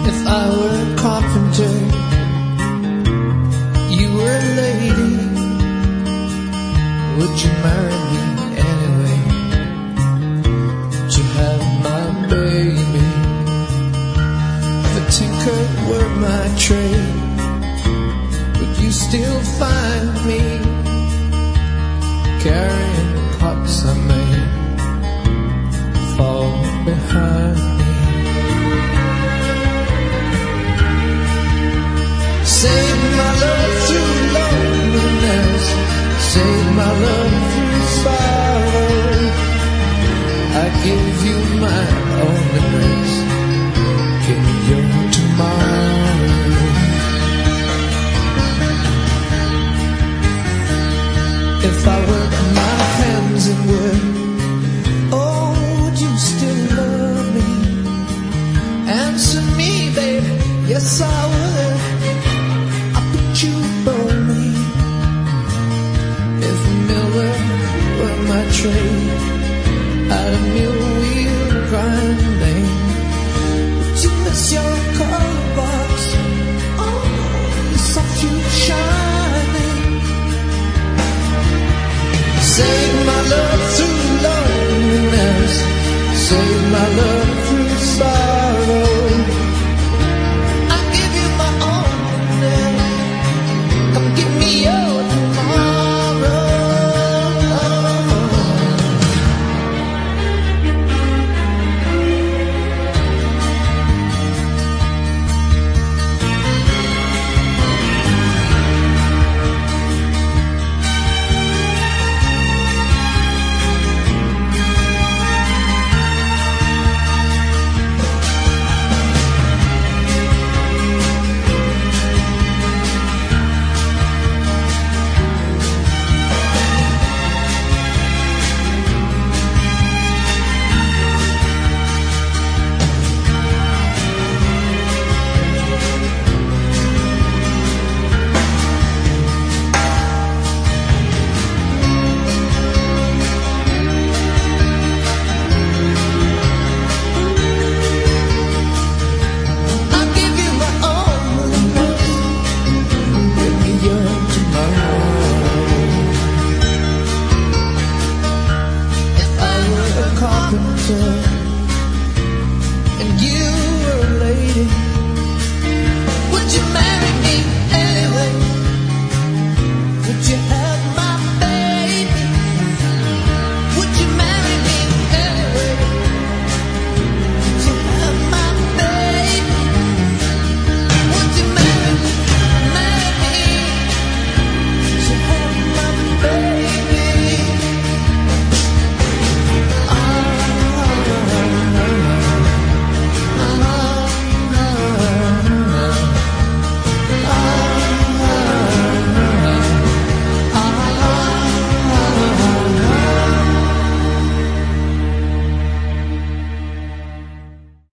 If I were a carpenter, you were a lady, would you marry me anyway? Would you have my baby? If a tinker were my trade, would you still find me carrying the pots I made fall behind me? Save my love through loneliness, save my love through sorrow. I give you my only rest, give me your tomorrow. If I work my hands in wood, oh, would you still love me? Answer me, baby, yes I would. You bore me. If a miller were my trade, I'd a mill wheel grinding. Would you miss your color box? Oh, the soft you shining. Save my love through loneliness, save my love through sorrow.